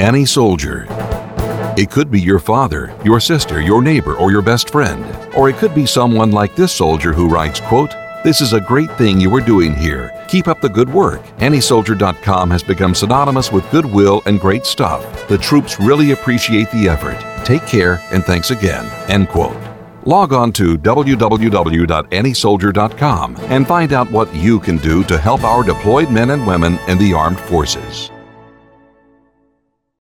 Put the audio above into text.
Any soldier. It could be your father, your sister, your neighbor, or your best friend. Or it could be someone like this soldier who writes, quote, "This is a great thing you are doing here. Keep up the good work. AnySoldier.com has become synonymous with goodwill and great stuff. The troops really appreciate the effort. Take care and thanks again." End quote. Log on to www.anysoldier.com and find out what you can do to help our deployed men and women in the armed forces.